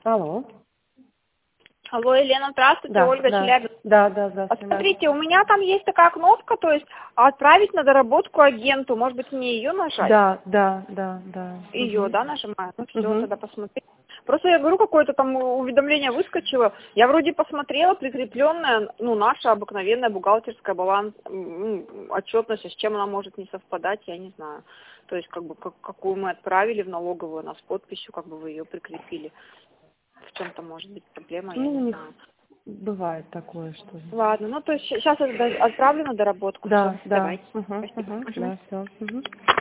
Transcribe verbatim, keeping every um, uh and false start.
Алло. Алло, Елена, здравствуйте, Да, Ольга, да, Челябинск. да, да, да, А смотрите, у меня там есть такая кнопка, то есть отправить на доработку агенту. Может быть, мне ее нажать? Да, да, да, да. Ее, Угу. да, нажимаю? Ну все, Угу. тогда посмотри. Просто я говорю, какое-то там уведомление выскочило. Я вроде посмотрела, прикрепленная, ну, наша обыкновенная бухгалтерская баланс, м, отчетность, с чем она может не совпадать, я не знаю. То есть, как бы, как, какую мы отправили в налоговую, она с подписью, как бы вы ее прикрепили. В чем-то может быть проблема, я Ну, у не них знаю. бывает такое, что... Ладно, ну то есть сейчас я отправлю на доработку, все, Да, да. давайте. Угу, Спасибо. угу, Мгм. да, все. Угу.